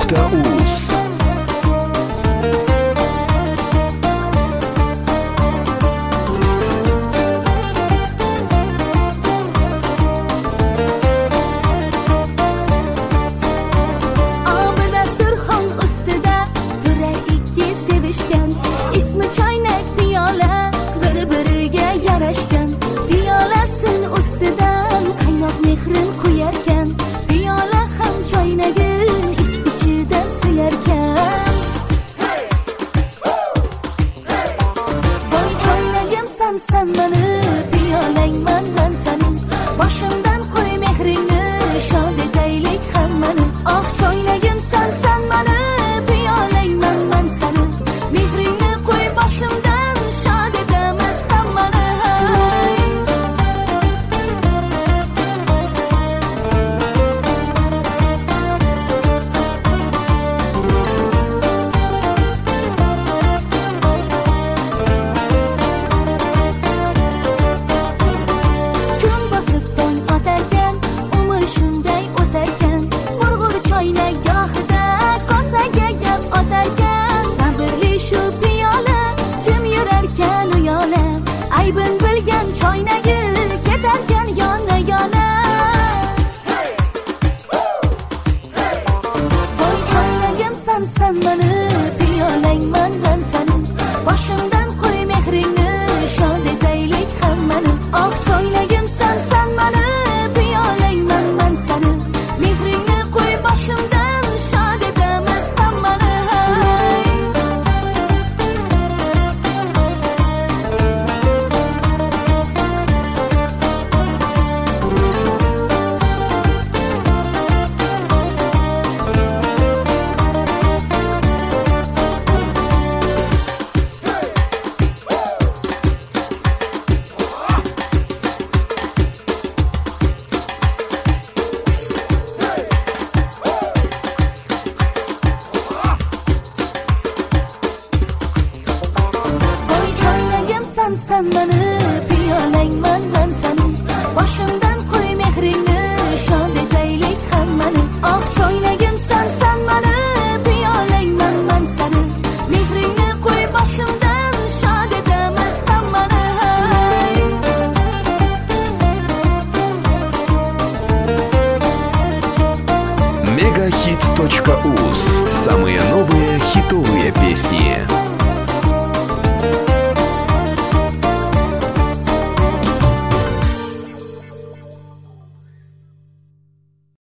radio.uz. İsmi choynak piyola bir-biriga yarashgan, piyolasin ustidan qaynoq mehrin quyarkan, piyola ham choynagin ich-ichidan suyarkan. Voy choynagimsan sen mani, piyolangman men sani, boshimdan qo'y mehringni, shod etaylik hammani. Oh choynagimsan sen mani, piyolangman men sani, mehringni qo'y boshimdan, shod etamiz hammani. Kun botib tong otarkan, umr shunday o'tarkan, qurg'ur choynak gohida kosaga gap otarkan. Sabrli shu piyola jim yurarkan uyola, aybin bilgan choynagi ketarkan yona-yona. Voy choynagimsan sen mani, piyolangman men sani, boshimdan qo'y mehringni, shod etaylik hammani. Oh choynagimsan sen mani, piyolangman men sani, mehringni qo'y boshimdan, shod etamiz hammani. Voy choynagimsan sen mani, piyolangman men sani, boshimdan qo'y mehringni, shod etaylik hammani. Oh choynagim